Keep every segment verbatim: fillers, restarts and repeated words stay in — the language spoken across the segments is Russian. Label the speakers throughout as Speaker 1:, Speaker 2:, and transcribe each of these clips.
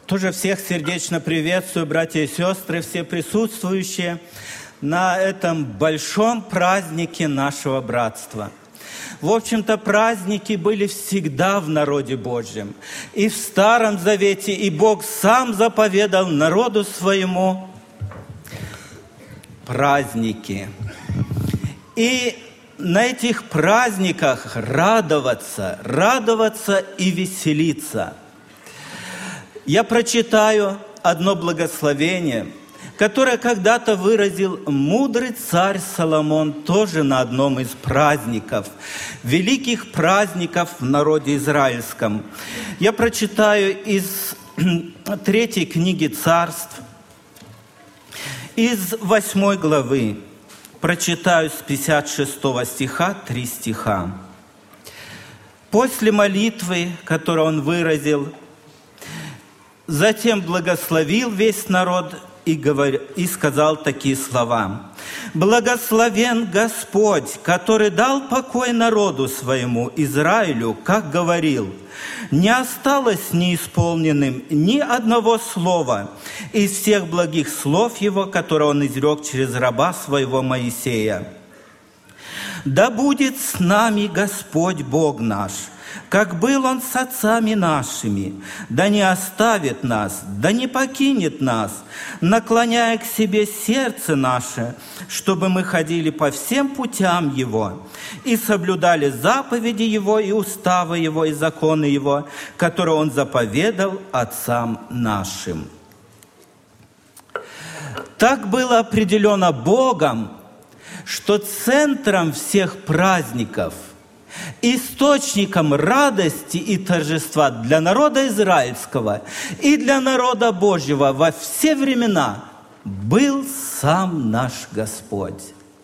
Speaker 1: Тоже всех сердечно приветствую, братья и сестры, все присутствующие на этом большом празднике нашего братства. В общем-то, праздники были всегда в народе Божьем. И в Старом Завете, и Бог сам заповедал народу своему праздники. И на этих праздниках радоваться, радоваться и веселиться. Я прочитаю одно благословение, которое когда-то выразил мудрый царь Соломон тоже на одном из праздников, великих праздников в народе израильском. Я прочитаю из третьей книги Царств, из восьмой главы. Прочитаю с пятьдесят шестого стиха, три стиха. После молитвы, которую он выразил, затем благословил весь народ и, говор... и сказал такие слова. «Благословен Господь, который дал покой народу своему, Израилю, как говорил. Не осталось неисполненным ни одного слова из всех благих слов Его, которые Он изрек через раба своего Моисея. Да будет с нами Господь Бог наш, как был Он с отцами нашими, да не оставит нас, да не покинет нас, наклоняя к себе сердце наше, чтобы мы ходили по всем путям Его и соблюдали заповеди Его и уставы Его и законы Его, которые Он заповедал отцам нашим». Так было определено Богом, что центром всех праздников, источником радости и торжества для народа израильского и для народа Божьего во все времена был сам наш Господь.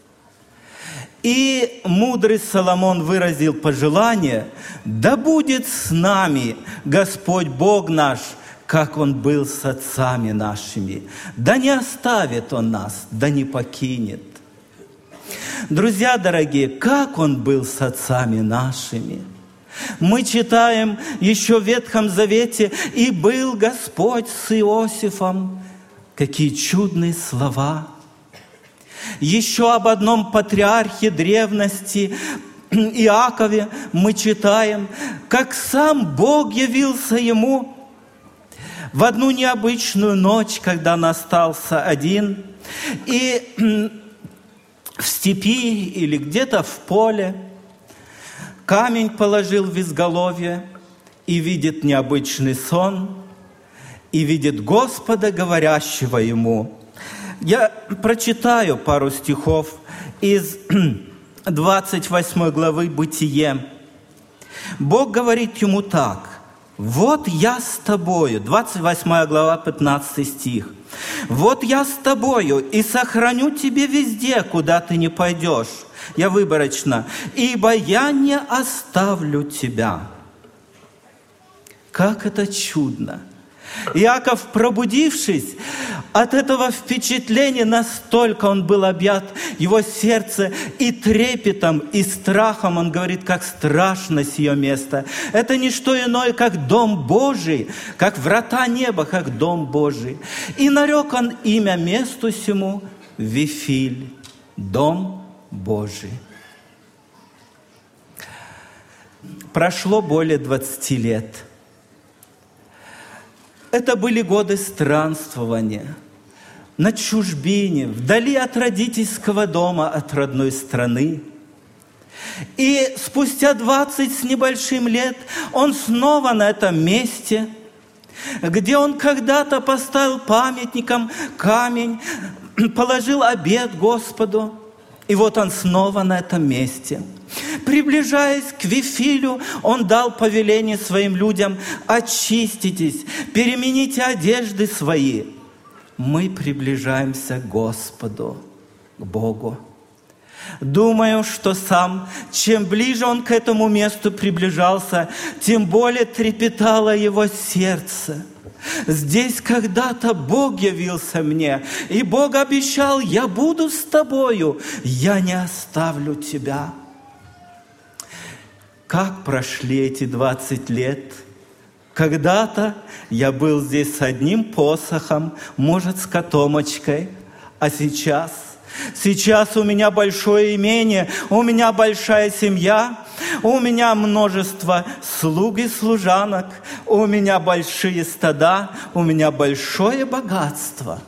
Speaker 1: И мудрый Соломон выразил пожелание: «Да будет с нами Господь Бог наш, как Он был с отцами нашими. Да не оставит Он нас, да не покинет». Друзья дорогие, как Он был с отцами нашими. Мы читаем еще в Ветхом Завете: «И был Господь с Иосифом». Какие чудные слова! Еще об одном патриархе древности, Иакове, мы читаем, как сам Бог явился ему в одну необычную ночь, когда он остался один, и в степи или где-то в поле камень положил в изголовье и видит необычный сон, и видит Господа, говорящего ему. Я прочитаю пару стихов из двадцать восьмой главы «Бытие». Бог говорит ему так: «Вот я с тобою», двадцать восьмая глава, пятнадцатый стих. «Вот я с тобою и сохраню тебе везде, куда ты не пойдешь». Я выборочно. «Ибо я не оставлю тебя». Как это чудно! Иаков, пробудившись от этого впечатления, настолько он был объят, его сердце и трепетом, и страхом, он говорит, как страшно сие место. Это не что иное, как дом Божий, как врата неба, как дом Божий. И нарек он имя месту сему Вифиль, дом Божий. Прошло более двадцати лет. Это были годы странствования на чужбине, вдали от родительского дома, от родной страны. И спустя двадцать с небольшим лет он снова на этом месте, где он когда-то поставил памятником камень, положил обет Господу. И вот он снова на этом месте. Приближаясь к Вифилю, он дал повеление своим людям: очиститесь, перемените одежды свои. Мы приближаемся к Господу, к Богу. Думаю, что сам, чем ближе он к этому месту приближался, тем более трепетало его сердце. Здесь когда-то Бог явился мне, и Бог обещал: я буду с тобою, я не оставлю тебя. Как прошли эти двадцать лет? Когда-то я был здесь с одним посохом, может, с котомочкой, а сейчас, сейчас у меня большое имение, у меня большая семья, у меня множество слуг и служанок, у меня большие стада, у меня большое богатство.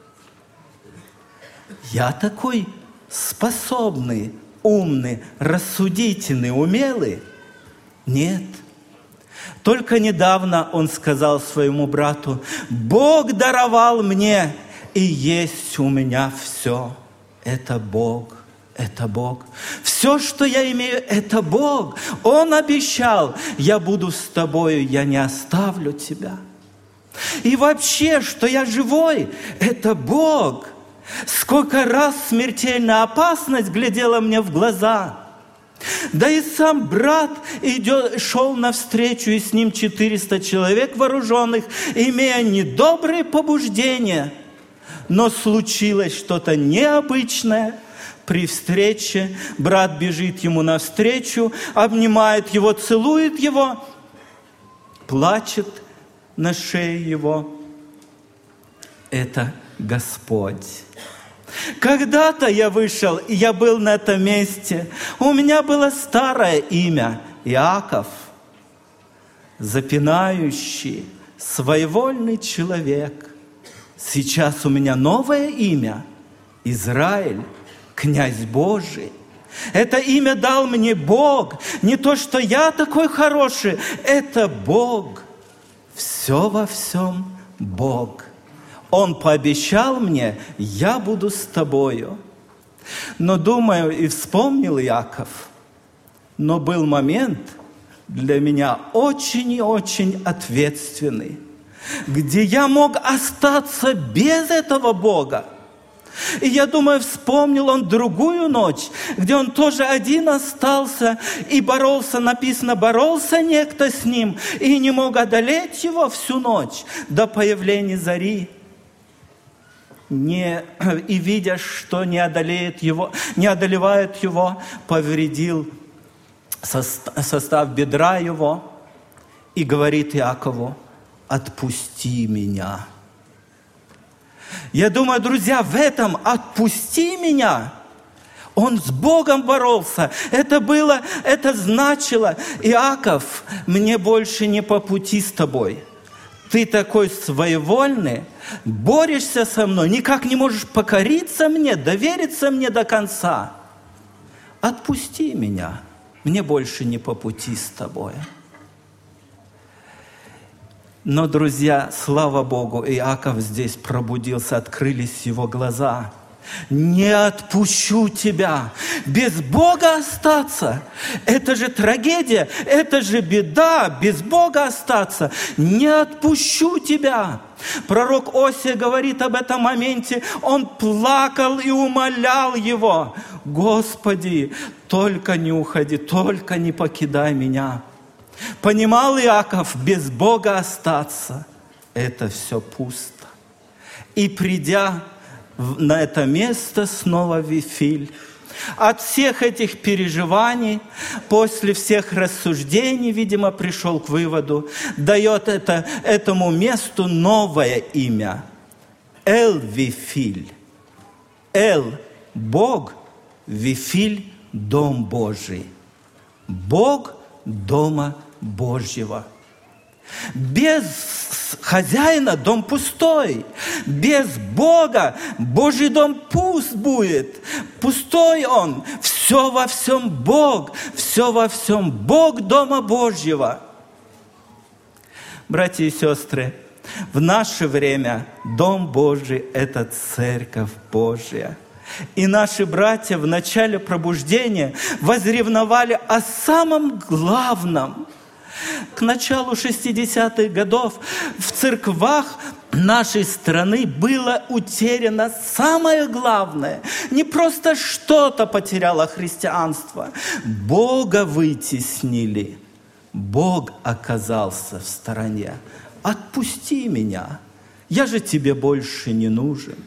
Speaker 1: Я такой способный, умный, рассудительный, умелый? Нет. Только недавно он сказал своему брату: «Бог даровал мне, и есть у меня все. Это Бог, это Бог. Все, что я имею, это Бог. Он обещал: я буду с тобою, я не оставлю тебя. И вообще, что я живой, это Бог. Сколько раз смертельная опасность глядела мне в глаза. Да и сам брат идет, шел навстречу, и с ним четыреста человек вооруженных, имея недобрые побуждения. Но случилось что-то необычное. При встрече брат бежит ему навстречу, обнимает его, целует его, плачет на шее его. Это Господь. Когда-то я вышел, и я был на этом месте. У меня было старое имя – Иаков, запинающий, своевольный человек. Сейчас у меня новое имя – Израиль, князь Божий. Это имя дал мне Бог. Не то, что я такой хороший, это Бог. Все во всем Бог. Он пообещал мне: я буду с тобою. Но думаю, и вспомнил Иаков, но был момент для меня очень и очень ответственный, где я мог остаться без этого Бога. И я думаю, вспомнил он другую ночь, где он тоже один остался и боролся, написано, боролся некто с ним, и не мог одолеть его всю ночь до появления зари. Не, и видя, что не одолеет его, не одолевает его, повредил состав бедра его и говорит Иакову: отпусти меня. Я думаю, друзья, в этом «отпусти меня» он с Богом боролся. Это было, это значило: Иаков, мне больше не по пути с тобой. Ты такой своевольный, борешься со мной, никак не можешь покориться мне, довериться мне до конца. Отпусти меня, мне больше не по пути с тобой. Но, друзья, слава Богу, Иаков здесь пробудился, открылись его глаза. Не отпущу тебя. Без Бога остаться. Это же трагедия, это же беда. Без Бога остаться. Не отпущу тебя. Пророк Осия говорит об этом моменте. Он плакал и умолял его: Господи, только не уходи, только не покидай меня. Понимал Иаков, без Бога остаться – это все пусто. И придя на это место снова в Вифиль, от всех этих переживаний, после всех рассуждений, видимо, пришел к выводу, дает это, этому месту новое имя – Эл-Вифиль. Эл – Бог, Вифиль – Дом Божий. Бог Дома Божьего. Без хозяина дом пустой. Без Бога Божий дом пуст будет. Пустой он. Все во всем Бог. Все во всем Бог Дома Божьего. Братья и сестры, в наше время Дом Божий – это Церковь Божья. И наши братья в начале пробуждения возревновали о самом главном. К началу шестидесятых годов в церквах нашей страны было утеряно самое главное. Не просто что-то потеряло христианство. Бога вытеснили. Бог оказался в стороне. Отпусти меня. Я же тебе больше не нужен.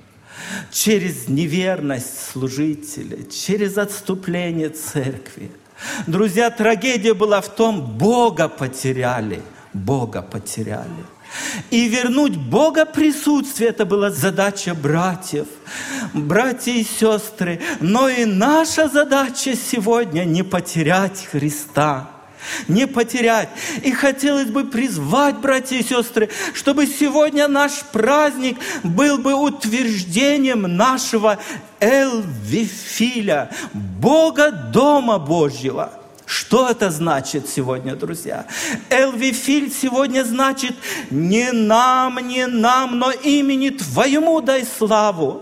Speaker 1: Через неверность служителя, через отступление церкви. Друзья, трагедия была в том, Бога потеряли. Бога потеряли. И вернуть Бога присутствие – это была задача братьев, братья и сестры. Но и наша задача сегодня – не потерять Христа. Не потерять. И хотелось бы призвать, братья и сестры, чтобы сегодня наш праздник был бы утверждением нашего Эл-Вифиля, Бога Дома Божьего. Что это значит сегодня, друзья? Эл-Вифиль сегодня значит не нам, не нам, но имени Твоему дай славу.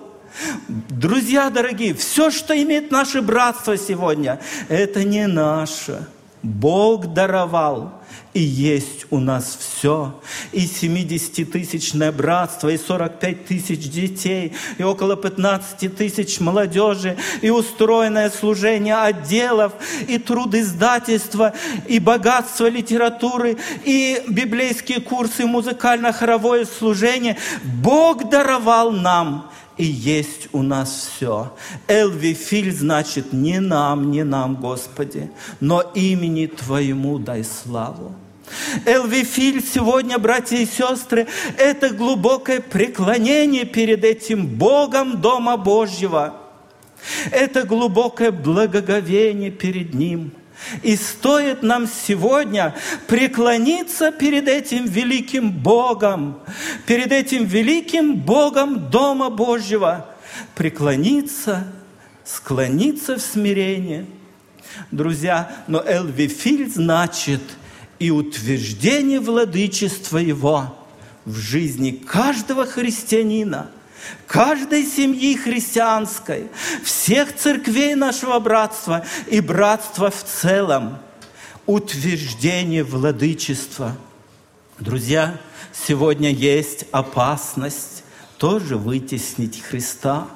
Speaker 1: Друзья дорогие, все, что имеет наше братство сегодня, это не наше. Бог даровал, и есть у нас все. И семидесятитысячное братство, и сорок пять тысяч детей, и около пятнадцати тысяч молодежи, и устроенное служение отделов, и труд издательства, и богатство литературы, и библейские курсы, и музыкально-хоровое служение. Бог даровал нам. И есть у нас все. Эл-Вифиль значит не нам, не нам, Господи, но имени Твоему дай славу. Эл-Вифиль сегодня, братья и сестры, это глубокое преклонение перед этим Богом Дома Божьего. Это глубокое благоговение перед Ним. И стоит нам сегодня преклониться перед этим великим Богом, перед этим великим Богом Дома Божьего, преклониться, склониться в смирение. Друзья, но Эл-Вифиль значит и утверждение владычества Его в жизни каждого христианина, каждой семьи христианской, всех церквей нашего братства и братства в целом. Утверждение владычества. Друзья, сегодня есть опасность тоже вытеснить Христа.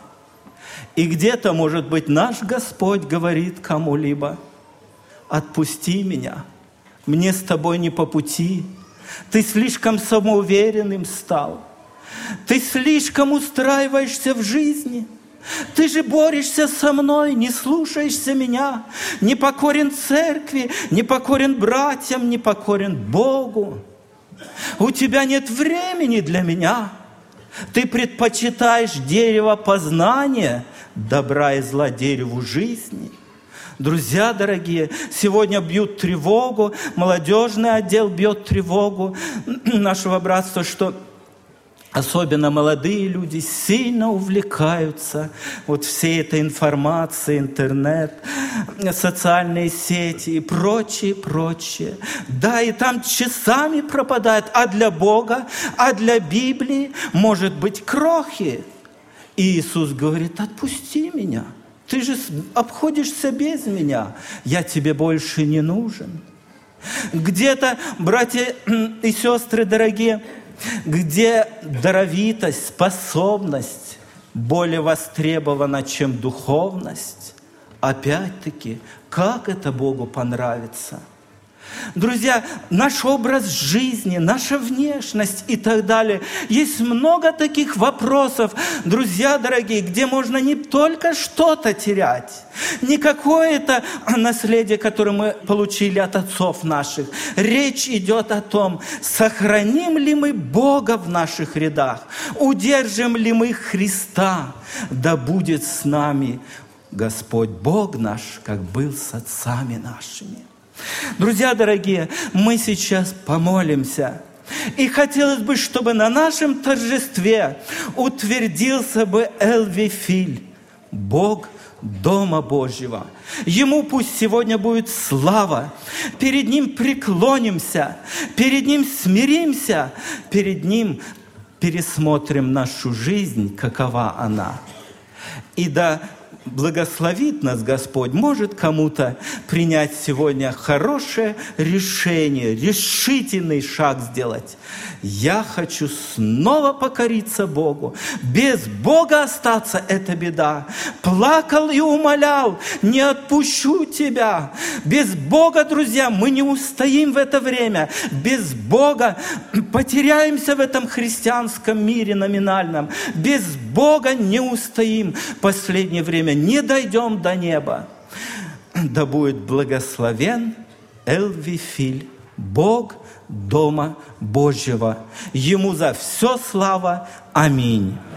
Speaker 1: И где-то, может быть, наш Господь говорит кому-либо: «Отпусти меня, мне с тобой не по пути, ты слишком самоуверенным стал». Ты слишком устраиваешься в жизни. Ты же борешься со мной, не слушаешься меня, не покорен церкви, не покорен братьям, не покорен Богу. У тебя нет времени для меня. Ты предпочитаешь дерево познания, добра и зла дереву жизни. Друзья дорогие, сегодня бьют тревогу, молодежный отдел бьет тревогу нашего братства, что особенно молодые люди сильно увлекаются вот всей этой информацией, интернет, социальные сети и прочее, прочее. Да, и там часами пропадает, а для Бога, а для Библии может быть крохи. И Иисус говорит: отпусти меня, ты же обходишься без меня, я тебе больше не нужен. Где-то, братья и сестры дорогие, где даровитость, способность более востребована, чем духовность, опять-таки, как это Богу понравится? Друзья, наш образ жизни, наша внешность и так далее. Есть много таких вопросов, друзья дорогие, где можно не только что-то терять, не какое-то наследие, которое мы получили от отцов наших. Речь идет о том, сохраним ли мы Бога в наших рядах, удержим ли мы Христа, да будет с нами Господь Бог наш, как был с отцами нашими. Друзья дорогие, мы сейчас помолимся. И хотелось бы, чтобы на нашем торжестве утвердился бы Эл-Вифиль, Бог Дома Божьего. Ему пусть сегодня будет слава. Перед Ним преклонимся, перед Ним смиримся, перед Ним пересмотрим нашу жизнь, какова она. И да благословит нас Господь, может кому-то принять сегодня хорошее решение, решительный шаг сделать. Я хочу снова покориться Богу. Без Бога остаться – это беда. Плакал и умолял: не отпущу тебя. Без Бога, друзья, мы не устоим в это время. Без Бога потеряемся в этом христианском мире номинальном. Без Бога не устоим. В последнее время не дойдем до неба. Да будет благословен Эл-Вифиль, Бог Дома Божьего. Ему за все слава. Аминь.